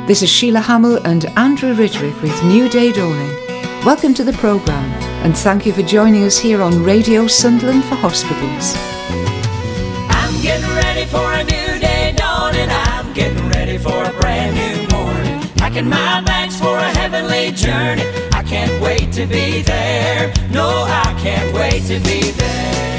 This is Sheila Hamill and Andrew Ridgwick with New Day Dawning. Welcome to the programme and thank you for joining us here on Radio Sunderland for Hospitals. I'm getting ready for a new day dawning. I'm getting ready for a brand new morning. Packing my bags for a heavenly journey. I can't wait to be there. No, I can't wait to be there.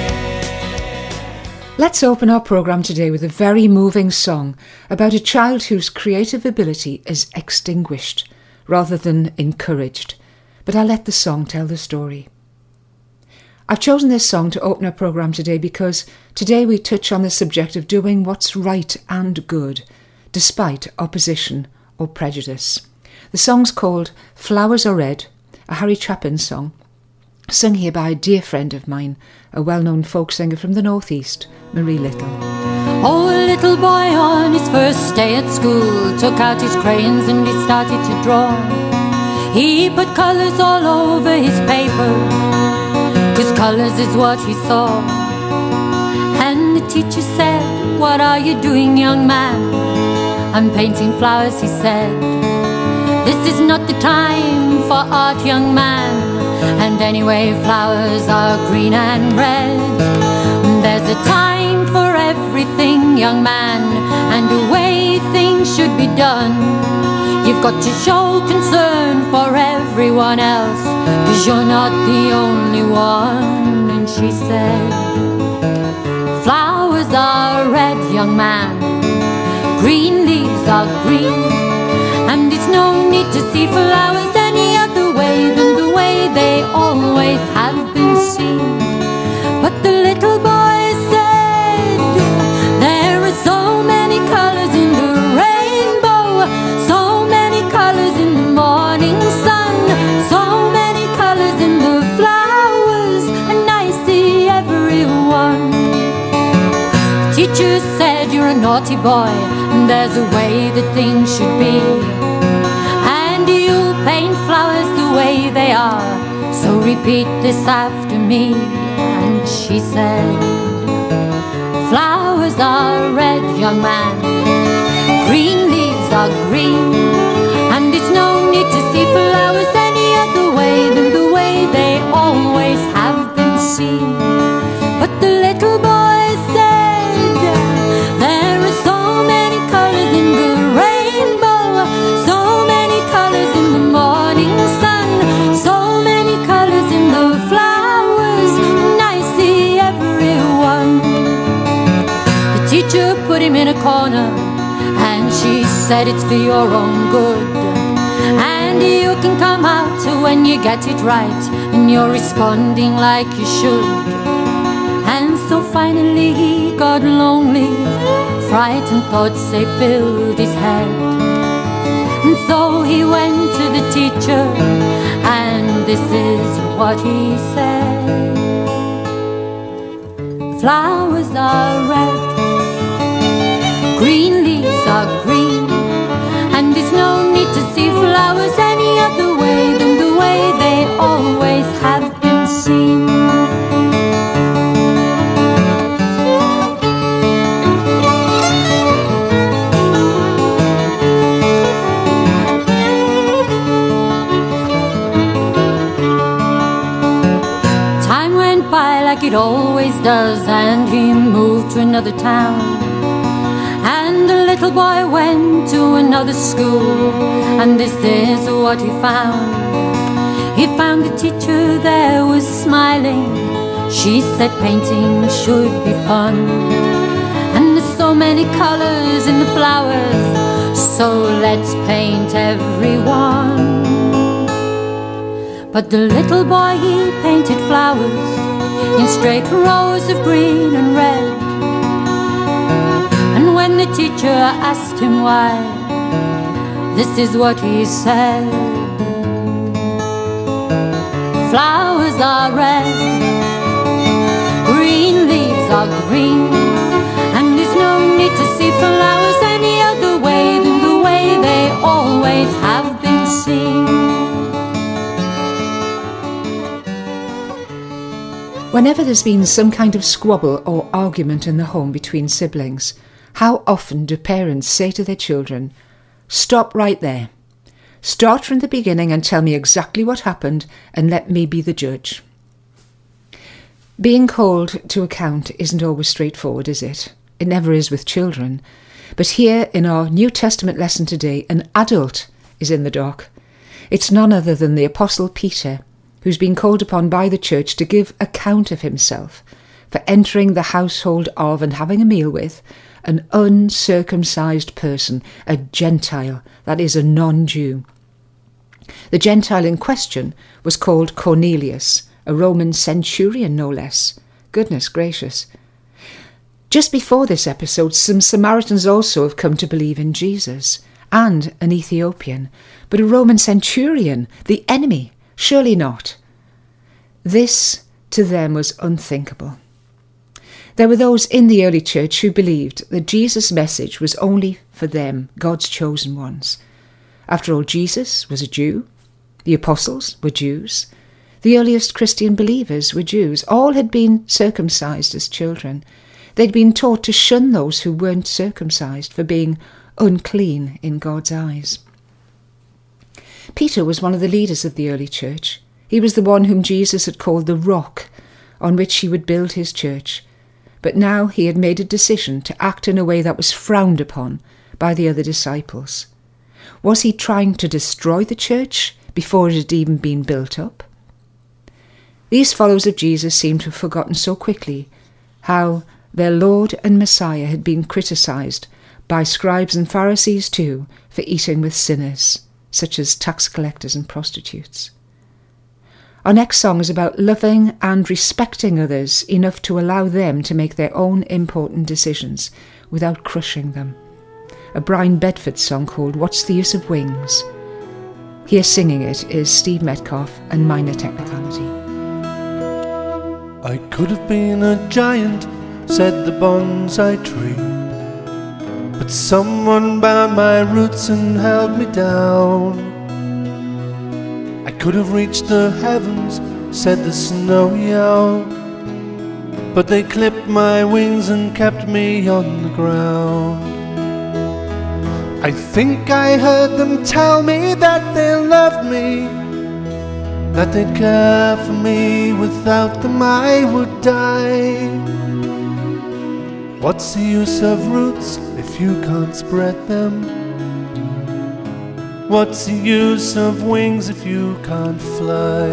Let's open our programme today with a very moving song about a child whose creative ability is extinguished rather than encouraged. But I'll let the song tell the story. I've chosen this song to open our programme today because today we touch on the subject of doing what's right and good, despite opposition or prejudice. The song's called Flowers Are Red, a Harry Chapin song, sung here by a dear friend of mine, a well-known folk singer from the northeast, Marie Little. Oh, a little boy on his first day at school took out his crayons and he started to draw. He put colours all over his paper, 'cause colours is what he saw. And the teacher said, "What are you doing, young man?" "I'm painting flowers," he said. "This is not the time for art, young man. And anyway, flowers are green and red. There's a time for everything, young man, and the way things should be done. You've got to show concern for everyone else, 'cause you're not the only one." And she said, "Flowers are red, young man. Green leaves are green. And there's no need to see flowers any other way than the way they always have been seen." But the little boy said, "There are so many colours in the rainbow, so many colours in the morning sun, so many colours in the flowers, and I see everyone." The teacher said, "You're a naughty boy, and there's a way that things should be. And you paint flowers the way they are, so repeat this after me." And she said, "Flowers are red, young man. Green leaves are green. And there's no need to see flowers any other way than the way they always have been seen." But the little boy said, "There are so many colours in the rainbow, so many colours in the morning sun, so many colours in the flowers, and I see everyone." The teacher put him in a corner, and she said, "It's for your own good. And you can come out when you get it right, and you're responding like you should." And so finally he got lonely, frightened thoughts they filled his head. And so he went to the teacher, and this is what he said: "Flowers are red, green leaves are green, and there's no need to see flowers any other way than the way they always have been seen." Like it always does, and he moved to another town. And the little boy went to another school, and this is what he found. He found the teacher there was smiling. She said painting should be fun, and there's so many colours in the flowers, so let's paint everyone. But the little boy, he painted flowers in straight rows of green and red. And when the teacher asked him why, this is what he said: "Flowers are red, green leaves are green, and there's no need to see flowers any other way than the way they always have been seen." Whenever there's been some kind of squabble or argument in the home between siblings, how often do parents say to their children, Stop right there. Start from the beginning and tell me exactly what happened, and let me be the judge. Being called to account isn't always straightforward, is it? It never is with children. But here in our New Testament lesson today, an adult is in the dock. It's none other than the Apostle Peter, who's been called upon by the church to give account of himself for entering the household of and having a meal with an uncircumcised person, a Gentile, that is a non-Jew. The Gentile in question was called Cornelius, a Roman centurion no less. Goodness gracious. Just before this episode, some Samaritans also have come to believe in Jesus, and an Ethiopian, but a Roman centurion, the enemy, surely not. This to them was unthinkable. There were those in the early church who believed that Jesus' message was only for them, God's chosen ones. After all, Jesus was a Jew. The apostles were Jews. The earliest Christian believers were Jews. All had been circumcised as children. They'd been taught to shun those who weren't circumcised for being unclean in God's eyes. Peter was one of the leaders of the early church. He was the one whom Jesus had called the rock on which he would build his church. But now he had made a decision to act in a way that was frowned upon by the other disciples. Was he trying to destroy the church before it had even been built up? These followers of Jesus seemed to have forgotten so quickly how their Lord and Messiah had been criticised by scribes and Pharisees too for eating with sinners, such as tax collectors and prostitutes. Our next song is about loving and respecting others enough to allow them to make their own important decisions without crushing them. A Brian Bedford song called What's the Use of Wings? Here singing it is Steve Metcalf and Minor Technicality. I could have been a giant, said the bonsai tree, but someone bound my roots and held me down. I could have reached the heavens, said the snowy owl, but they clipped my wings and kept me on the ground. I think I heard them tell me that they loved me, that they'd care for me, without them I would die. What's the use of roots if you can't spread them? What's the use of wings if you can't fly?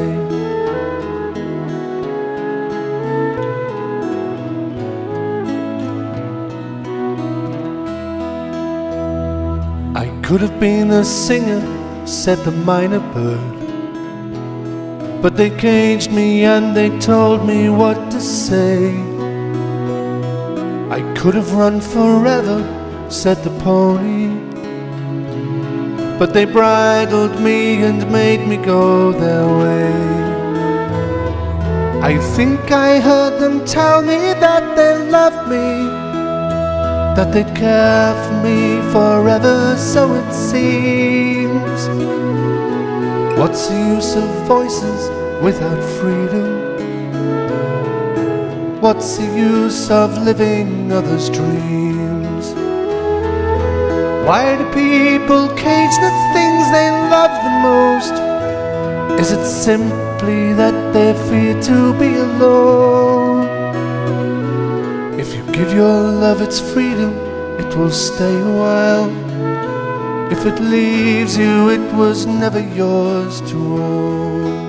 I could have been a singer, said the minor bird, but they caged me and they told me what to say. I could have run forever, said the pony, but they bridled me and made me go their way. I think I heard them tell me that they loved me, that they'd care for me forever, so it seems. What's the use of voices without freedom? What's the use of living others' dreams? Why do people cage the things they love the most? Is it simply that they fear to be alone? If you give your love its freedom, it will stay a while. If it leaves you, it was never yours to own.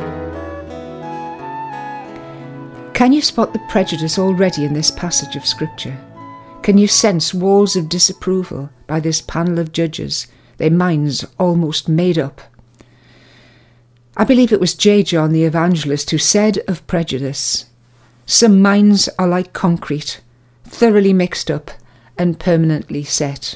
Can you spot the prejudice already in this passage of Scripture? Can you sense walls of disapproval by this panel of judges, their minds almost made up? I believe it was J. John the Evangelist who said of prejudice, "Some minds are like concrete, thoroughly mixed up and permanently set."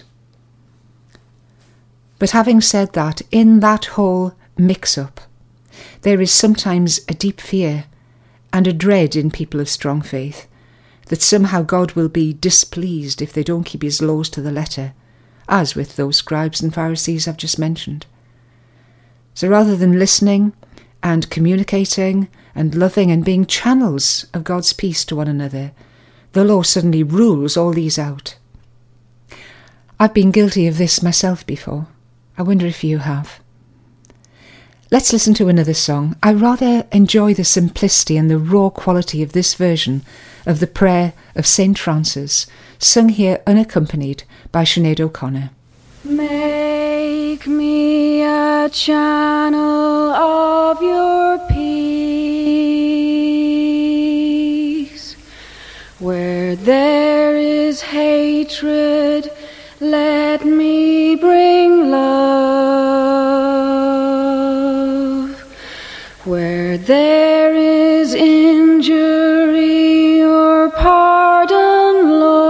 But having said that, in that whole mix-up, there is sometimes a deep fear and a dread in people of strong faith that somehow God will be displeased if they don't keep his laws to the letter, as with those scribes and Pharisees I've just mentioned. So rather than listening and communicating and loving and being channels of God's peace to one another, the law suddenly rules all these out. I've been guilty of this myself before. I wonder if you have. Let's listen to another song. I rather enjoy the simplicity and the raw quality of this version of the prayer of St. Francis, sung here unaccompanied by Sinead O'Connor. Make me a channel of your peace. Where there is hatred, let me bring love. Where there is injury or pardon,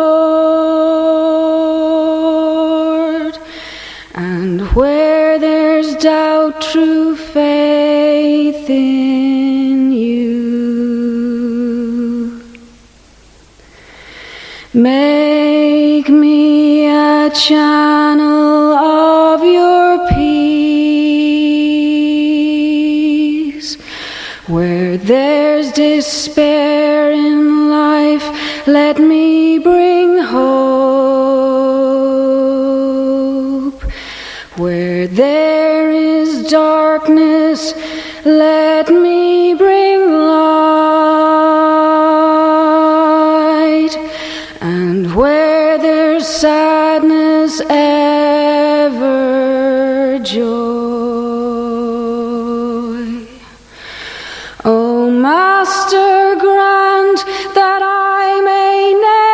Lord. And where there's doubt, true faith in you. Make me a channel of your peace. Where there's despair in life, let me bring hope. Where there is darkness, let me bring light. And where there's sadness, ever joy. O Master, grant that I may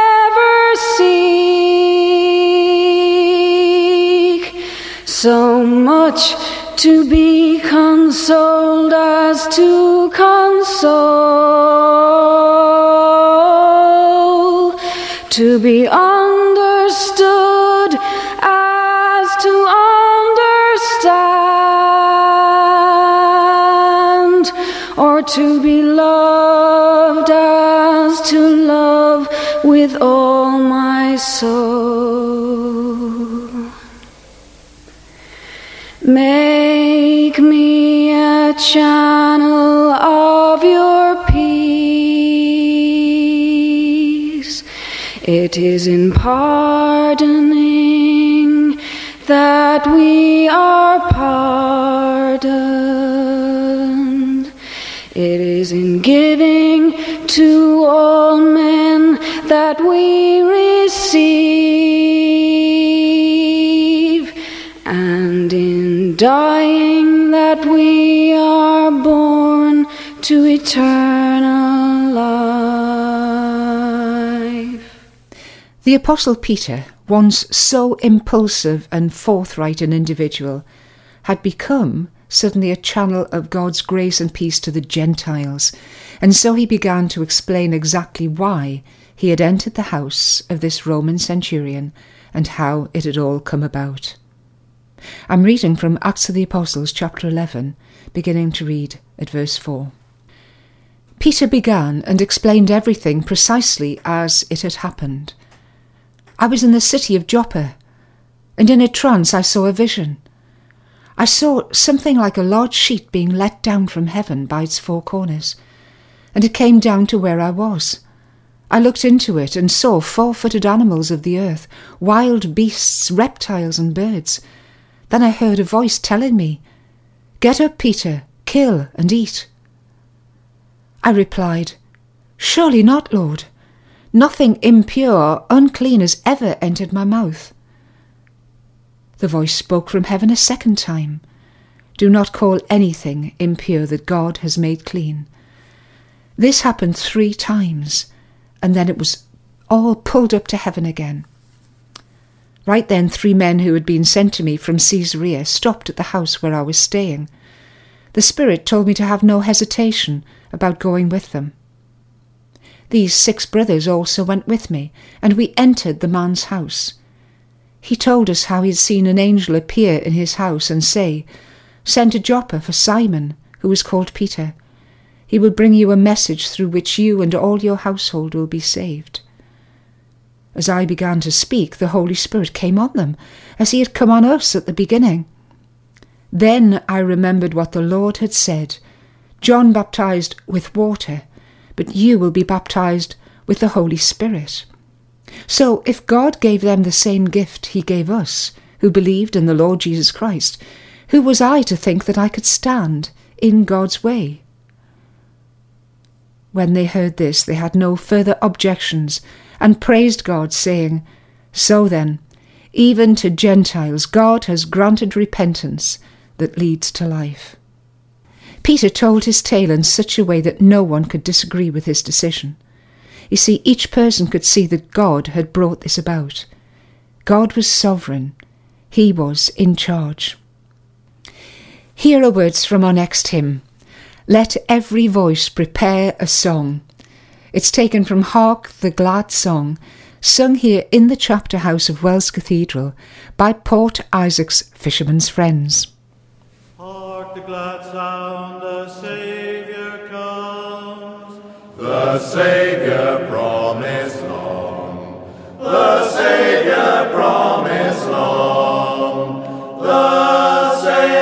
never seek so much to be consoled as to console, to be understood as to understand, or to be loved as to love with all my soul. Make me a channel of your peace. It is in pardoning that we are pardoned. It is in giving to all men that we receive, and in dying that we are born to eternal life. The Apostle Peter, once so impulsive and forthright an individual, had become suddenly a channel of God's grace and peace to the Gentiles, and so he began to explain exactly why he had entered the house of this Roman centurion and how it had all come about. I'm reading from Acts of the Apostles chapter 11, beginning to read at verse 4. Peter began and explained everything precisely as it had happened. I was in the city of Joppa, and in a trance I saw a vision. I saw something like a large sheet being let down from heaven by its four corners, and it came down to where I was. I looked into it and saw 4-footed animals of the earth, wild beasts, reptiles and birds. Then I heard a voice telling me, "Get up, Peter, kill and eat." I replied, "Surely not, Lord. Nothing impure or unclean has ever entered my mouth." The voice spoke from heaven a second time, "Do not call anything impure that God has made clean." This happened 3 times, and then it was all pulled up to heaven again. Right then 3 men who had been sent to me from Caesarea stopped at the house where I was staying. The Spirit told me to have no hesitation about going with them. These 6 brothers also went with me, and we entered the man's house. He told us how he had seen an angel appear in his house and say, "Send to Joppa for Simon, who is called Peter. He will bring you a message through which you and all your household will be saved." As I began to speak, the Holy Spirit came on them, as he had come on us at the beginning. Then I remembered what the Lord had said, "John baptized with water, but you will be baptized with the Holy Spirit." So if God gave them the same gift he gave us, who believed in the Lord Jesus Christ, who was I to think that I could stand in God's way? When they heard this, they had no further objections, and praised God, saying, So then, even to Gentiles God has granted repentance that leads to life. Peter told his tale in such a way that no one could disagree with his decision. You see, each person could see that God had brought this about. God was sovereign. He was in charge. Here are words from our next hymn. Let every voice prepare a song. It's taken from Hark the Glad Song, sung here in the chapter house of Wells Cathedral by Port Isaac's Fishermen's Friends. Hark the glad sound, the Saviour comes. The Saviour promised long. The Saviour promised long. The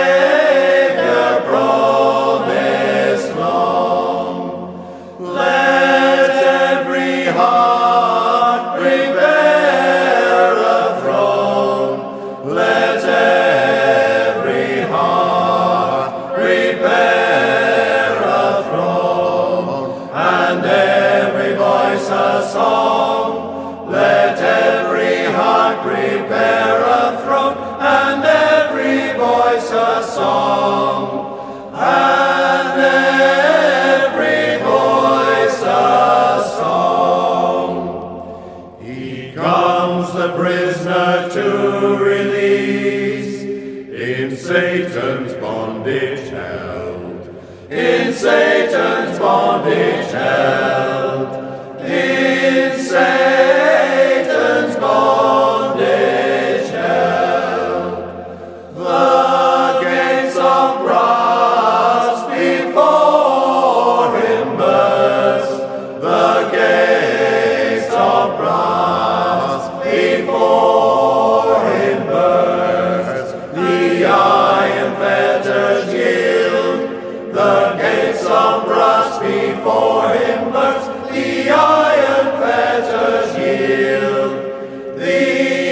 Saviour promised long. Let every heart prepare a throne. Let every heart prepare a throne, and every voice a song. Let every heart prepare a throne, and every voice a song, and every voice a song. He comes the prisoner to release, in Satan's bondage held, in Satan's bondage held, in Satan's bondage held. The gates of brass before him burst, the gates of brass before him burst. The iron fetters yield, the gates of brass before him burst. The iron fetters yield, the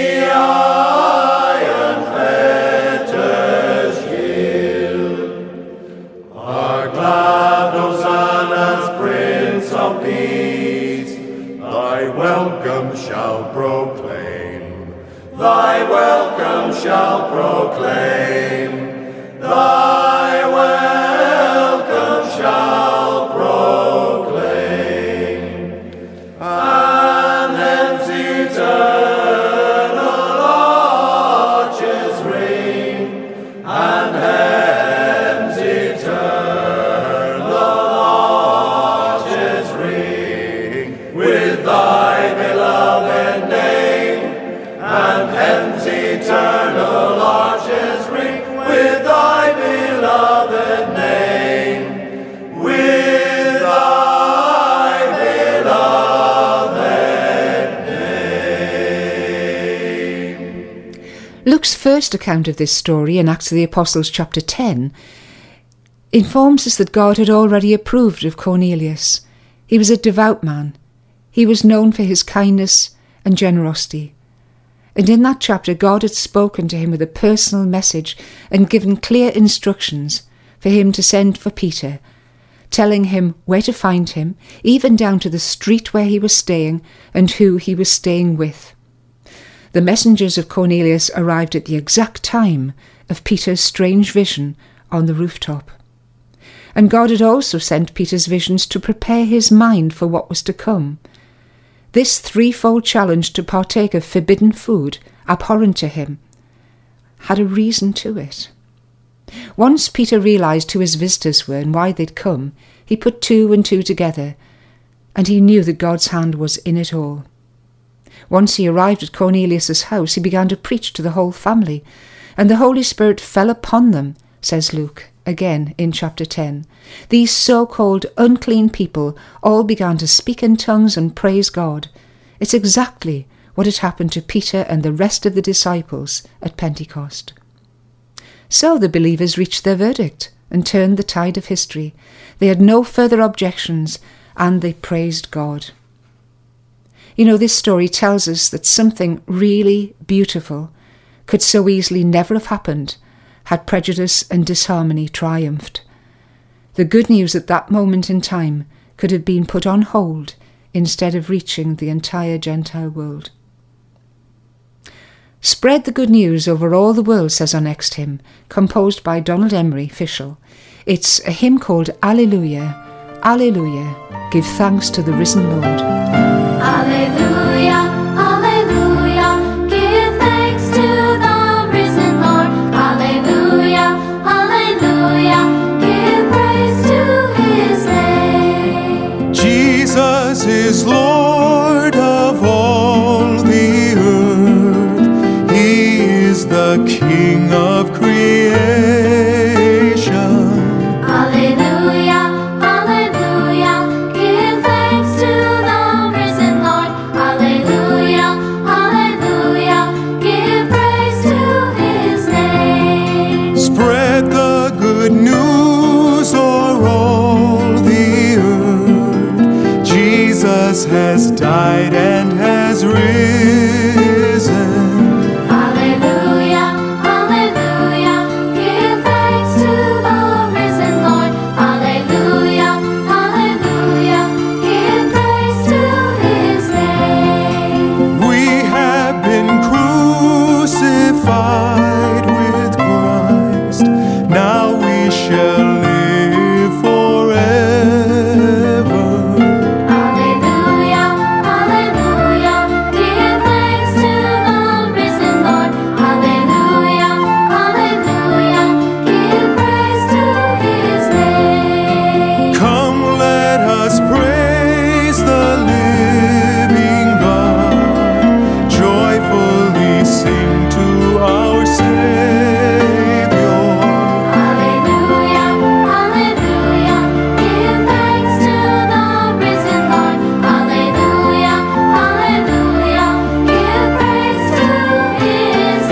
iron fetters yield. Our glad hosannas, Prince of Peace, thy welcome shall proclaim, thy welcome shall proclaim, thy welcome shall proclaim. And hence eternal arches ring, and hence eternal arches ring, with thy beloved name, and hence eternal arches ring, with thy beloved name, with thy beloved name. Luke's first account of this story in Acts of the Apostles chapter 10 informs us that God had already approved of Cornelius. He was a devout man. He was known for his kindness and generosity. And in that chapter, God had spoken to him with a personal message and given clear instructions for him to send for Peter, telling him where to find him, even down to the street where he was staying and who he was staying with. The messengers of Cornelius arrived at the exact time of Peter's strange vision on the rooftop. And God had also sent Peter's visions to prepare his mind for what was to come. This threefold challenge to partake of forbidden food, abhorrent to him, had a reason to it. Once Peter realised who his visitors were and why they'd come, he put 2 and 2 together, and he knew that God's hand was in it all. Once he arrived at Cornelius' house, he began to preach to the whole family, and the Holy Spirit fell upon them, says Luke, again in chapter 10. These so-called unclean people all began to speak in tongues and praise God. It's exactly what had happened to Peter and the rest of the disciples at Pentecost. So the believers reached their verdict and turned the tide of history. They had no further objections, and they praised God. You know, this story tells us that something really beautiful could so easily never have happened had prejudice and disharmony triumphed. The good news at that moment in time could have been put on hold instead of reaching the entire Gentile world. Spread the good news over all the world, says our next hymn, composed by Donald Emery Fishel. It's a hymn called Alleluia, Alleluia, give thanks to the risen Lord. Alleluia, Alleluia, give thanks to the risen Lord. Alleluia, Alleluia, give praise to his name. Jesus is Lord of all the earth. He is the King of creation. Alleluia, Alleluia, give thanks to the risen Lord. Alleluia, Alleluia, give praise to his name. Spread the good news o'er all the earth. Jesus has died and has risen. Alleluia, Alleluia, give thanks to the risen Lord. Alleluia, Alleluia, give praise to his name. We have been crucified with Christ. Now we shall live forever. Alleluia, Alleluia, give thanks to the risen Lord. Alleluia, Alleluia, give praise to his name. Come, let us praise the living God. Joyfully sing to our Savior. Alleluia, Alleluia, give thanks to the risen Lord. Alleluia, Alleluia, give praise to his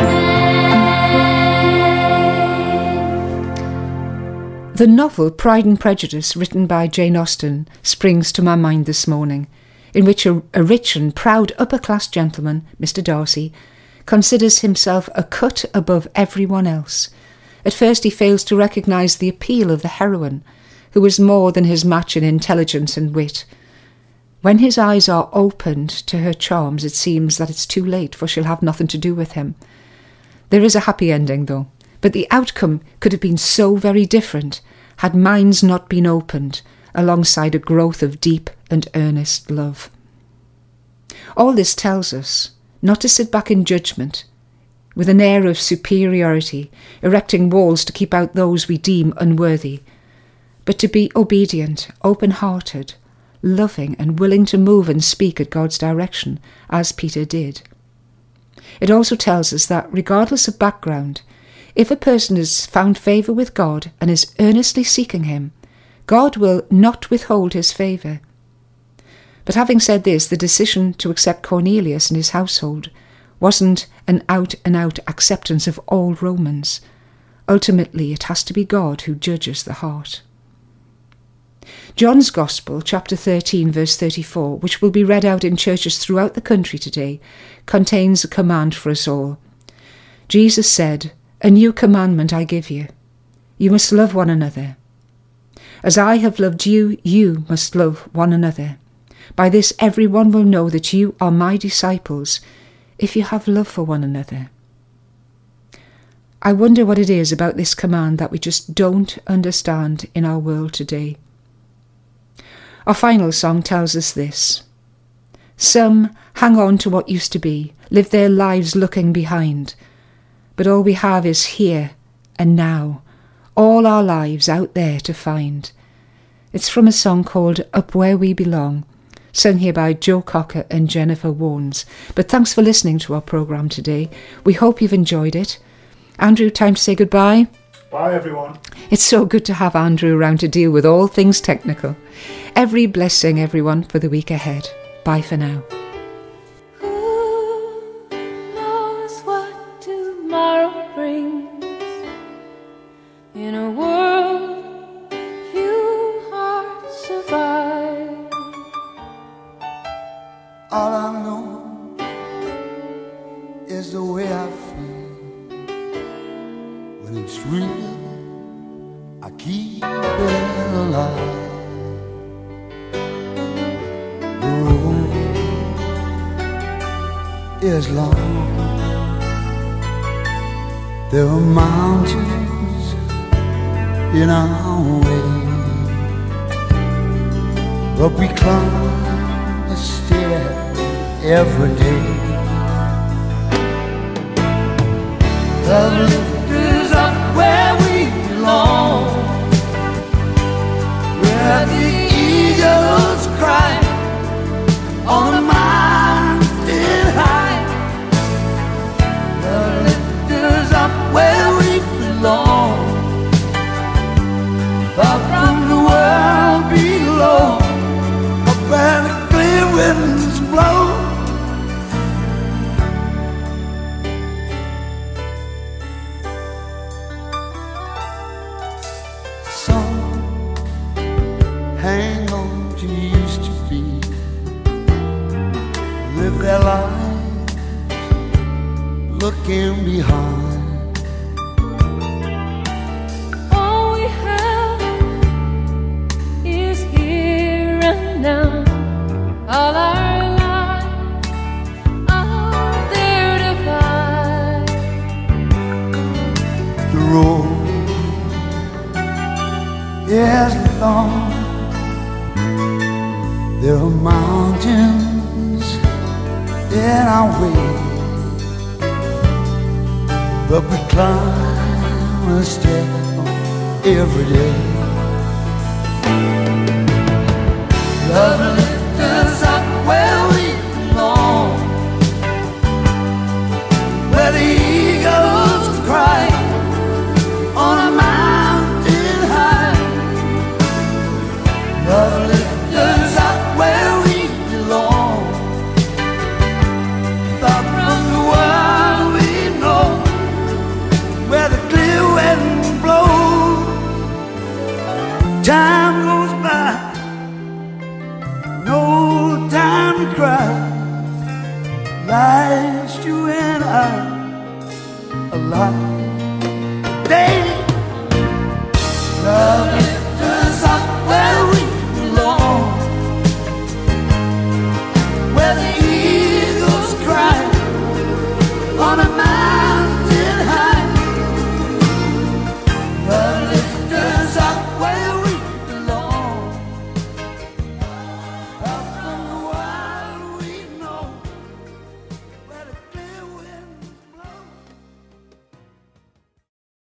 name. The novel Pride and Prejudice, written by Jane Austen, springs to my mind this morning, in which a rich and proud upper-class gentleman, Mr. Darcy, considers himself a cut above everyone else. At first he fails to recognise the appeal of the heroine, who is more than his match in intelligence and wit. When his eyes are opened to her charms, it seems that it's too late, for she'll have nothing to do with him. There is a happy ending, though, but the outcome could have been so very different had minds not been opened alongside a growth of deep and earnest love. All this tells us not to sit back in judgment, with an air of superiority, erecting walls to keep out those we deem unworthy, but to be obedient, open-hearted, loving and willing to move and speak at God's direction, as Peter did. It also tells us that, regardless of background, if a person has found favour with God and is earnestly seeking him, God will not withhold his favour. But having said this, the decision to accept Cornelius and his household wasn't an out-and-out acceptance of all Romans. Ultimately, it has to be God who judges the heart. John's Gospel, chapter 13, verse 34, which will be read out in churches throughout the country today, contains a command for us all. Jesus said, "A new commandment I give you. You must love one another. As I have loved you, you must love one another. By this everyone will know that you are my disciples, if you have love for one another." I wonder what it is about this command that we just don't understand in our world today. Our final song tells us this. Some hang on to what used to be, live their lives looking behind. But all we have is here and now, all our lives out there to find. It's from a song called Up Where We Belong, sung here by Joe Cocker and Jennifer Warnes. But thanks for listening to our programme today. We hope you've enjoyed it. Andrew, time to say goodbye. Bye, everyone. It's so good to have Andrew around to deal with all things technical. Every blessing, everyone, for the week ahead. Bye for now. Who knows what tomorrow brings? In a world few hearts survive. All I when it's real, I keep it alive. The road is long, there are mountains in our way, but we climb a stair every day. Love lift us up where we belong, where the eagles cry on a mountain high. Love lift us up where we belong, far from the world below, up where the clear winds blow. Hang on to used to be, live their lives looking behind. All we have is here and now. All our lives are there to find. The road is long, there are mountains in our way, but we climb a step every day. Love lifts us up where we belong, where the eagles cry on a mountain high. Love lifts us up where we belong, far from the world we know, where the clear wind blows. Time